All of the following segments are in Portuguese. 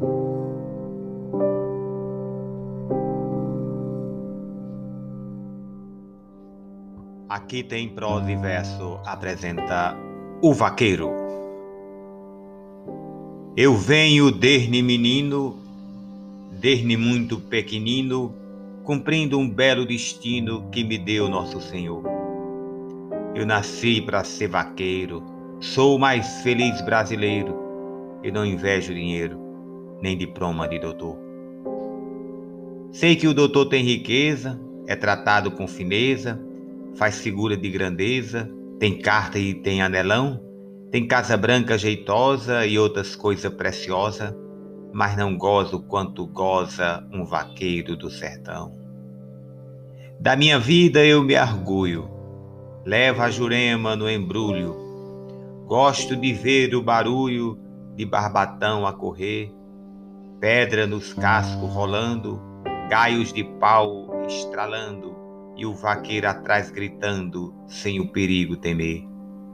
Aqui tem prosa e verso, apresenta o vaqueiro. Eu venho desde menino, desde muito pequenino, cumprindo um belo destino que me deu Nosso Senhor. Eu nasci para ser vaqueiro, sou o mais feliz brasileiro, e não invejo dinheiro, nem diploma de doutor. Sei que o doutor tem riqueza, é tratado com fineza, faz figura de grandeza, tem carta e tem anelão, tem casa branca jeitosa e outras coisas preciosas, mas não gozo quanto goza um vaqueiro do sertão. Da minha vida eu me orgulho, levo a Jurema no embrulho, gosto de ver o barulho de barbatão a correr, pedra nos cascos rolando, gaios de pau estralando, e o vaqueiro atrás gritando, sem o perigo temer.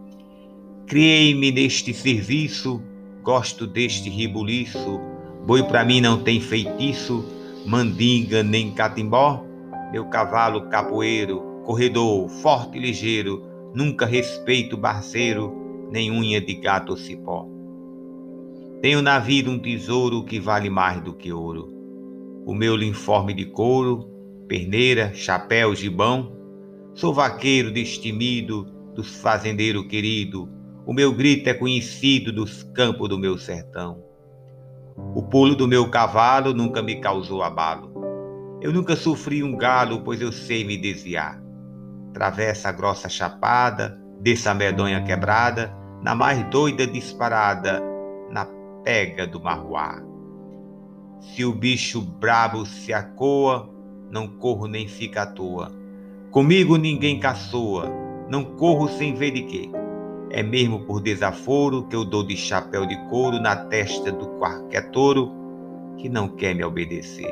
Criei-me neste serviço, gosto deste ribuliço, boi pra mim não tem feitiço, mandinga nem catimbó, meu cavalo capoeiro, corredor, forte e ligeiro, nunca respeito barceiro, nem unha de gato ou cipó. Tenho na vida um tesouro que vale mais do que ouro, o meu uniforme de couro, perneira, chapéu, gibão. Sou vaqueiro destemido dos fazendeiros querido, o meu grito é conhecido dos campos do meu sertão. O pulo do meu cavalo nunca me causou abalo. Eu nunca sofri um galo, pois eu sei me desviar. Travessa a grossa chapada, desça a medonha quebrada, na mais doida disparada, na pega do marruá. Se o bicho brabo se acoa, não corro nem fica à toa. Comigo ninguém caçoa, não corro sem ver de quê. É mesmo por desaforo que eu dou de chapéu de couro na testa do qualquer touro que não quer me obedecer.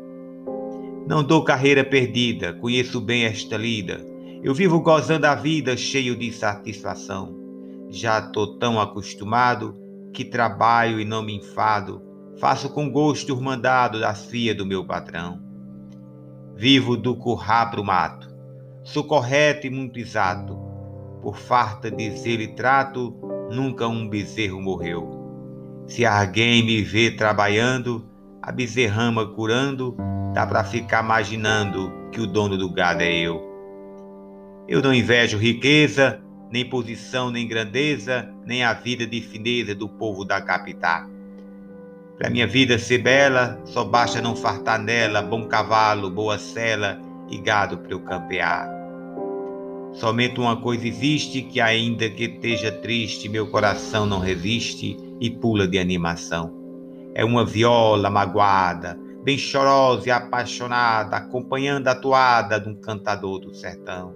Não dou carreira perdida, conheço bem esta lida. Eu vivo gozando a vida cheio de satisfação. Já tô tão acostumado que trabalho e não me enfado. Faço com gosto os mandados das filhas do meu patrão. Vivo do currar pro mato. Sou correto e muito exato. Por farta de zelo e trato, nunca um bezerro morreu. Se alguém me vê trabalhando, a bezerrama curando, dá pra ficar imaginando que o dono do gado é eu. Eu não invejo riqueza, nem posição, nem grandeza, nem a vida de fineza do povo da capital. Pra minha vida ser bela, só basta não fartar nela bom cavalo, boa sela e gado pra eu campear. Somente uma coisa existe que ainda que esteja triste, meu coração não resiste e pula de animação. É uma viola magoada, bem chorosa e apaixonada, acompanhando a toada de um cantador do sertão.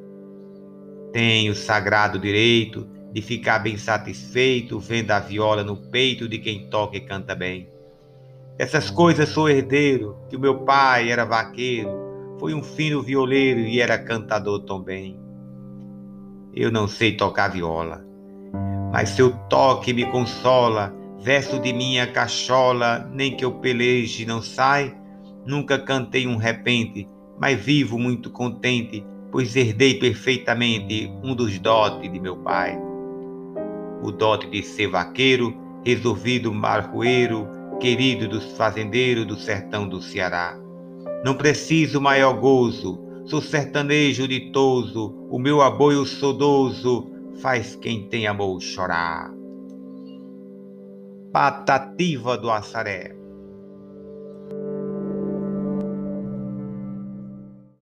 Tenho o sagrado direito de ficar bem satisfeito vendo a viola no peito de quem toca e canta bem. Essas coisas sou herdeiro, que o meu pai era vaqueiro, foi um fino violeiro e era cantador também. Eu não sei tocar viola, mas seu toque me consola, verso de minha cachola, nem que eu peleje não sai. Nunca cantei um repente, mas vivo muito contente, pois herdei perfeitamente um dos dotes de meu pai. O dote de ser vaqueiro, resolvido marroeiro, querido dos fazendeiros do sertão do Ceará. Não preciso maior gozo, sou sertanejo ditoso, o meu aboio saudoso faz quem tem amor chorar. Patativa do Assaré.